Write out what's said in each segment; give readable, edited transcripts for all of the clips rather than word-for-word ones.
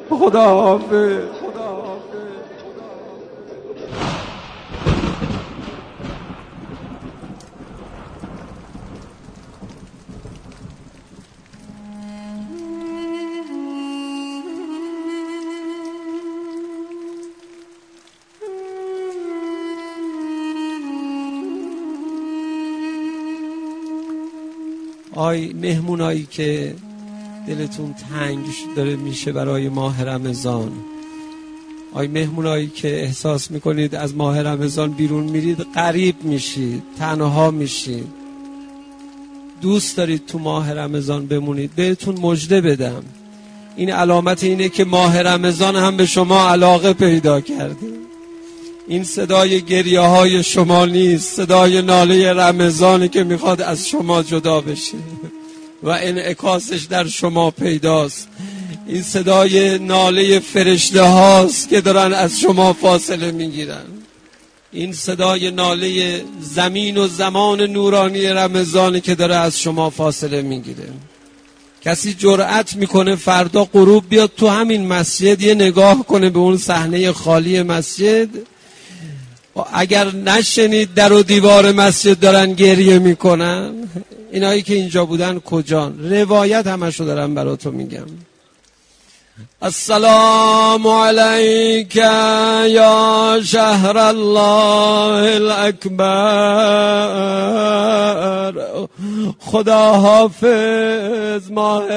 خداحافظ. آی مهمونایی که دلتون تنگ داره میشه برای ماه رمضان، آی مهمونایی که احساس میکنید از ماه رمضان بیرون میرید غریب میشید، تنها میشید، دوست دارید تو ماه رمضان بمونید، بهتون مژده بدم، این علامت اینه که ماه رمضان هم به شما علاقه پیدا کرده. این صدای گریه های شما نیست، صدای ناله رمضانی که میخواد از شما جدا بشه و انعکاسش در شما پیداست. این صدای ناله فرشته هاست که دارن از شما فاصله میگیرن. این صدای ناله زمین و زمان نورانی رمضانی که داره از شما فاصله میگیره. کسی جرأت میکنه فردا غروب بیاد تو همین مسجد یه نگاه کنه به اون صحنه خالی مسجد؟ اگر نشنید در و دیوار مسجد دارن گریه میکنن، اینایی که اینجا بودن کجان؟ روایت همشو دارم براتون میگم. السلام علیک یا شهر الله الاکبر. خدا حافظ ماه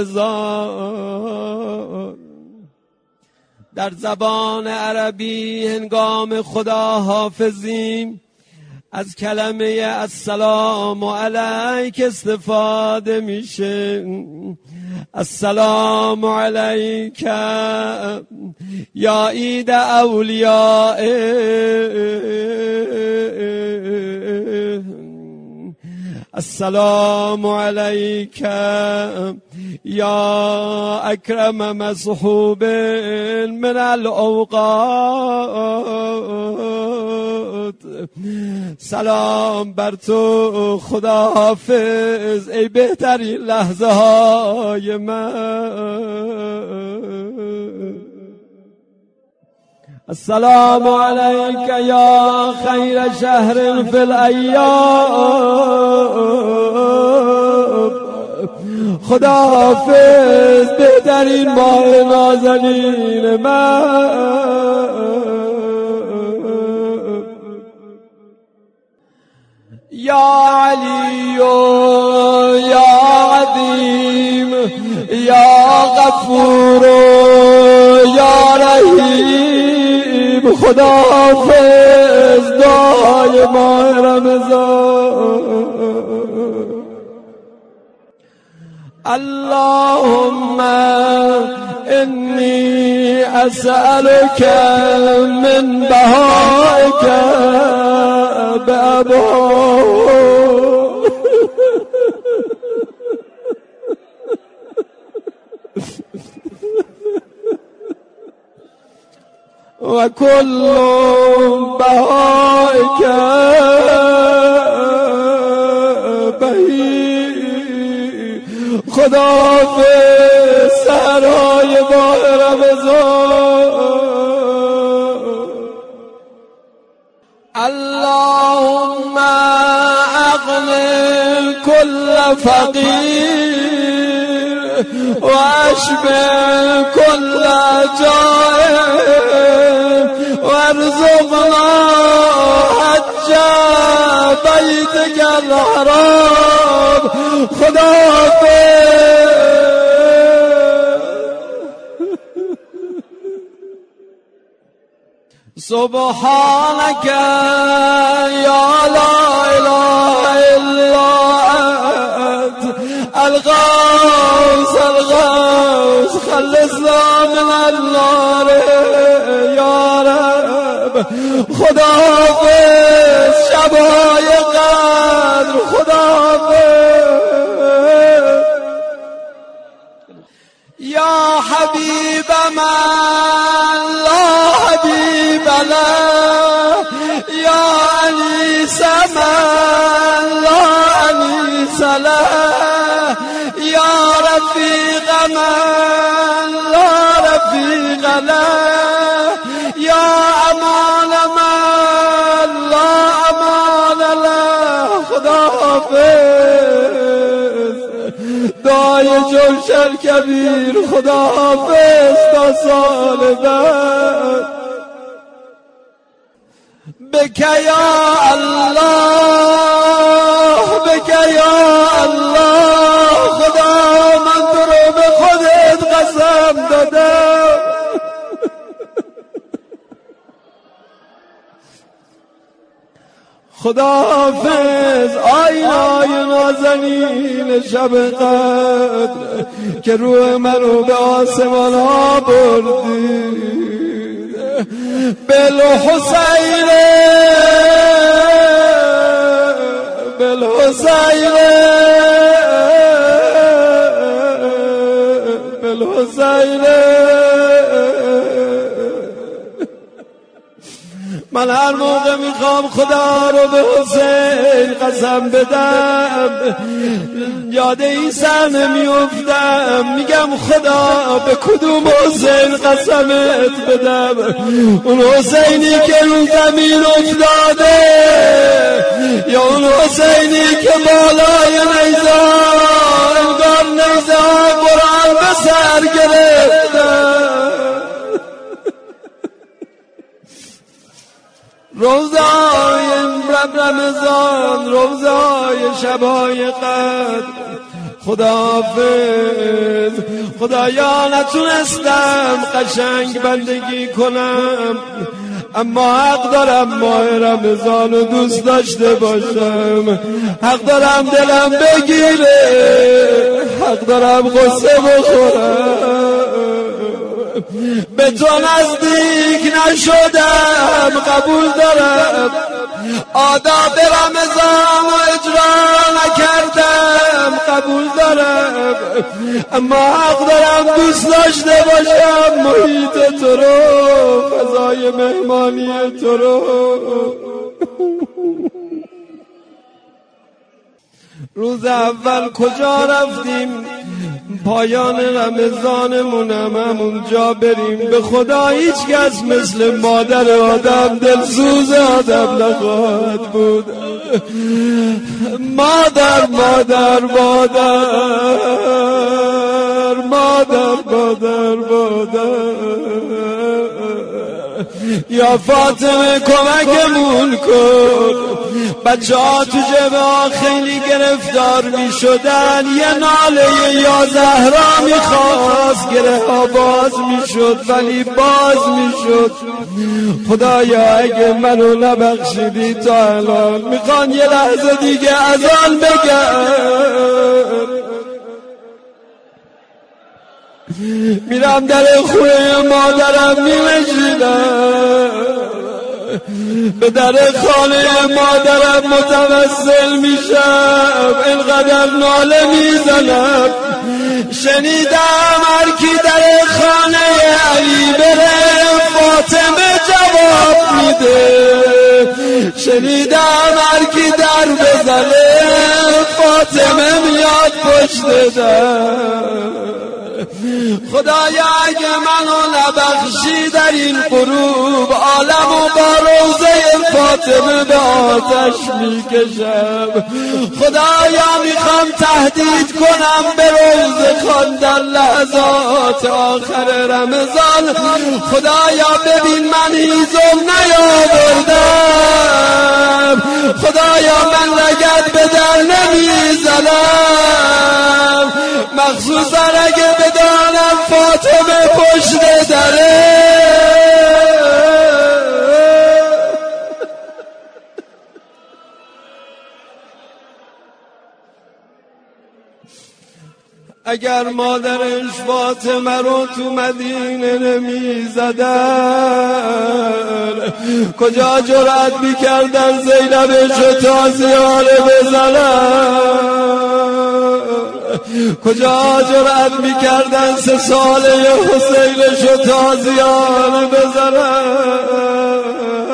رمضان. در زبان عربی هنگام خدا حافظیم از کلمه السلام علیک استفاده میشه. السلام علیک یا عید اولیاء، السلام علیک یا اکرم مصحوب من الاوقات. سلام بر تو خدا حافظ ای بهترین لحظه های من. السلام علیک یا خیر شهر فی الایام. خدا حافظ بهترین ماه نازنین من. یا علی یا عظیم یا غفور یا رحیم. خدا حافظ دعای ماه رمضان. اللهم انی اسألک من بهائک بأبواب و کل بهائک بهی. خدا حافظ سحرهای ماه رمضان. اللهم اغن كل فقير واشبع كل جائع وارزقنا حج بيتك الحرام. خدا سبحانك يا لا إله إلا أنت الغوث الغوث خلصنا من النار يا رب. خدا حافظ شبهای قدر. خدا حافظ یا حبیب من لا حبیب له، یا انیس من لا انیس له، یا رفیق من لا رفیق رسوای جوشن کبیر. خدا حافظ تا سال بعد. بکه یا الله، بکه یا الله، خدا من تو رو به خودت قسم دادم. خدا حافظ آینای نازنین شب قدر که روح منو به آسمان ها بردی. بالحسین بالحسین بالحسین. من هر موقع میخوام خدا رو به حسین قسم بدم یاد عیسی نمیافتم، میگم خدا به کدوم حسین قسمت بدم؟ اون حسینی که رو زمین افتاده یا اون حسینی که بالای نیزه انگار نیزه قرآن به سر گرفتن؟ روزهای رمضان، روزهای شبهای قدر. خداحافظ خدایا، نتونستم قشنگ بندگی کنم، اما حق دارم ماه رمضان رو دوست داشته باشم، حق دارم دلم بگیره، حق دارم غصه بخورم. به تو نزدیک نشدم، قبول دارم آداب رمضان و اجرا نکردم، قبول دارم، اما حق دارم دوست داشته باشم محیط تو رو، فضای مهمانی تو رو. روز اول کجا رفتیم؟ پایان رمضانمونم همونجا بریم. به خدا هیچ کس مثل مادر آدم دلسوز آدم نخواهد بود. مادر مادر مادر مادر مادر مادر. یا فاطمه کمکمون کن، بچه ها تو جبه ها خیلی گرفتار می شدن، یه ناله یا زهرا می خواست، گره ها باز می شد ولی باز می شد. خدایا اگه منو نبخشیدی تا الان، میخوان یه لحظه دیگه اذان بگن. میرم در خونه مادرم میمشیدم، به در خانه مادرم متوسل میشم، اینقدر ناله میزنم. شنیدم هر کی در خانه علی بره فاطمه جواب میده، شنیدم هر کی در بزنه فاطمه میاد پشت در. خدایا اگه منو نبخشی در این غروب، عالمو با روزه فاطمه به آتش میکشم. خدایا میخوام تهدید کنم به روزه خواندن لحظات آخر رمضان. خدایا ببین من هیزم نیاوردم، خدایا من لگد به در نمیزنم، مخصوصا اگه بدانم فاطمه پشت دره. اگر مادرش فاطمه رو تو مدینه نمی زدن، کجا جرأت میکردن زینبشو تازیانه بزنن؟ کجا جرأت میکردن 3 ساله حسینشو تازیانه بزنن؟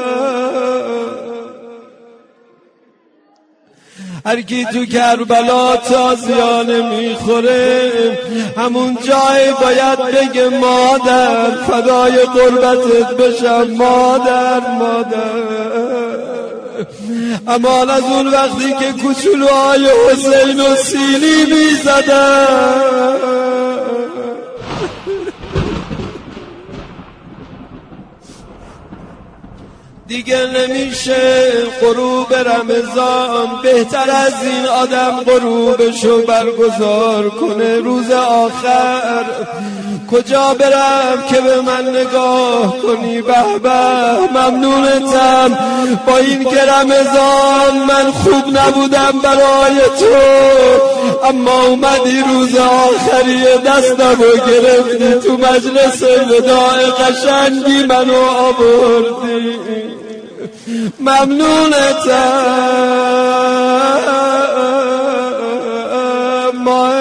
هر کی تو کربلا تازیانه میخوره همون جای باید بگه مادر فدای قربتت بشم، مادر مادر. امان از اون وقتی که کوچولوهای حسین و سیلی میزدن. دیگه نمیشه غروب رمضان بهتر از این آدم غروبشو برگزار کنه. روز آخر کجا برم که به من نگاه کنی؟ به به ممنونتم با این که رمضان من خوب نبودم برای تو، اما اومدی روز آخری دستمو گرفتی تو مجلس وداع قشنگی منو آوردی. ممنونتم ماه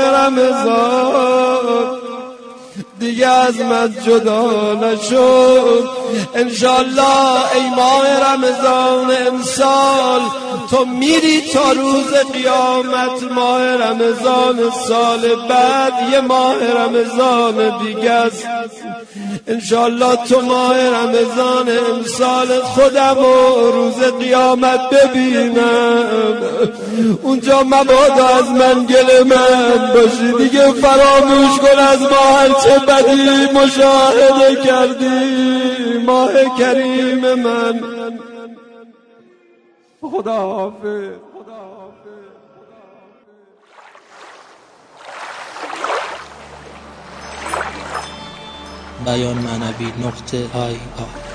رمضان دیگه از من جدا نشد. انشالله ای ماه رمضان امسال تو میری تا روز قیامت. ماه رمضان سال بعد یه ماه رمضان دیگه است. انشالله تو ماه رمضان امسال خودم و روز قیامت ببینم. اونجا مبادا از من گل من باشی. دیگه فراموش کن از ما هرچه بدی مشاهده کردی. ماه کریم من خدا حافظ. بیان معنوی .ir